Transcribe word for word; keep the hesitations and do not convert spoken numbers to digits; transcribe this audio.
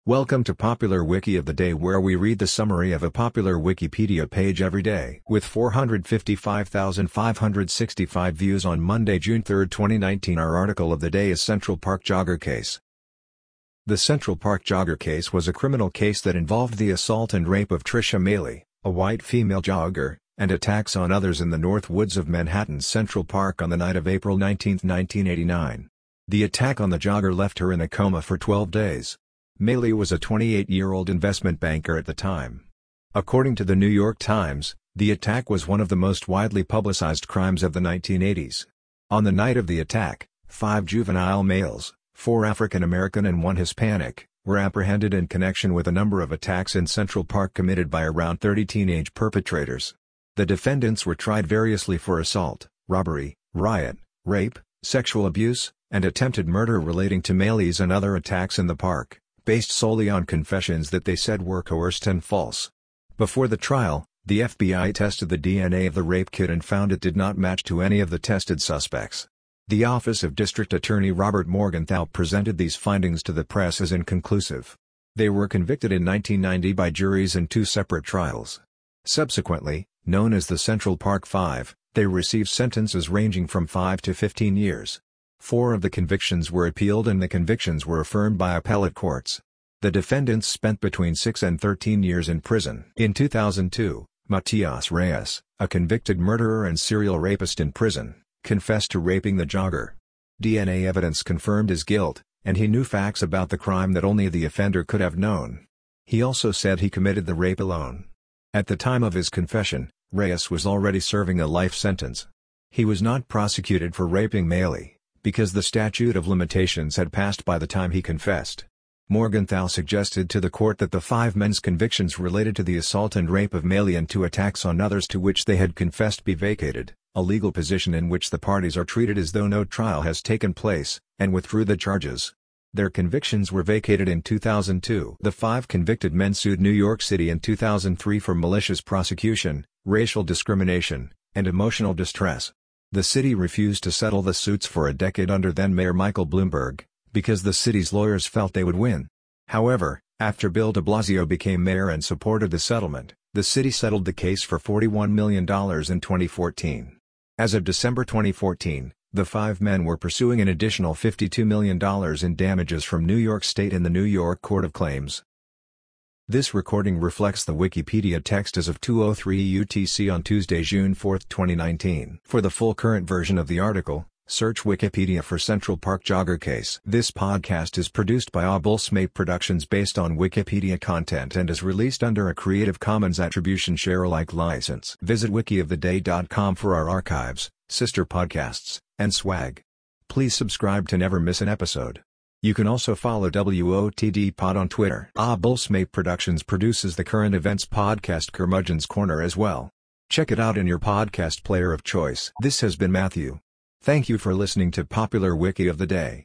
Welcome to Popular Wiki of the Day, where we read the summary of a popular Wikipedia page every day. With four hundred fifty-five thousand five hundred sixty-five views on Monday, June third, twenty nineteen, our article of the day is Central Park Jogger Case. The Central Park Jogger case was a criminal case that involved the assault and rape of Tricia Mailey, a white female jogger, and attacks on others in the North Woods of Manhattan's Central Park on the night of April nineteenth, nineteen eighty-nine. The attack on the jogger left her in a coma for twelve days. Mailey was a twenty-eight-year-old investment banker at the time. According to the New York Times, the attack was one of the most widely publicized crimes of the nineteen eighties. On the night of the attack, five juvenile males, four African American and one Hispanic, were apprehended in connection with a number of attacks in Central Park committed by around thirty teenage perpetrators. The defendants were tried variously for assault, robbery, riot, rape, sexual abuse, and attempted murder relating to Mailey's and other attacks in the park, based solely on confessions that they said were coerced and false. Before the trial, the F B I tested the D N A of the rape kit and found it did not match to any of the tested suspects. The Office of District Attorney Robert Morgenthau presented these findings to the press as inconclusive. They were convicted in nineteen ninety by juries in two separate trials. Subsequently, known as the Central Park Five, they received sentences ranging from five to fifteen years. Four of the convictions were appealed and the convictions were affirmed by appellate courts. The defendants spent between six and thirteen years in prison. In two thousand two, Matias Reyes, a convicted murderer and serial rapist in prison, confessed to raping the jogger. D N A evidence confirmed his guilt, and he knew facts about the crime that only the offender could have known. He also said he committed the rape alone. At the time of his confession, Reyes was already serving a life sentence. He was not prosecuted for raping Mailey, because the statute of limitations had passed by the time he confessed. Morgenthau suggested to the court that the five men's convictions related to the assault and rape of Mailey and to attacks on others to which they had confessed be vacated, a legal position in which the parties are treated as though no trial has taken place, and withdrew the charges. Their convictions were vacated in two thousand two. The five convicted men sued New York City in two thousand three for malicious prosecution, racial discrimination, and emotional distress. The city refused to settle the suits for a decade under then-Mayor Michael Bloomberg, because the city's lawyers felt they would win. However, after Bill de Blasio became mayor and supported the settlement, the city settled the case for forty-one million dollars in twenty fourteen. As of December twenty fourteen, the five men were pursuing an additional fifty-two million dollars in damages from New York State in the New York Court of Claims. This recording reflects the Wikipedia text as of two oh three U T C on Tuesday, June fourth, twenty nineteen. For the full current version of the article, search Wikipedia for Central Park Jogger Case. This podcast is produced by Obulsmate Productions based on Wikipedia content and is released under a Creative Commons Attribution Share Alike license. Visit wiki of the day dot com for our archives, sister podcasts, and swag. Please subscribe to never miss an episode. You can also follow W O T D Pod on Twitter. Obulsmate Productions produces the current events podcast Curmudgeon's Corner as well. Check it out in your podcast player of choice. This has been Matthew. Thank you for listening to Popular Wiki of the Day.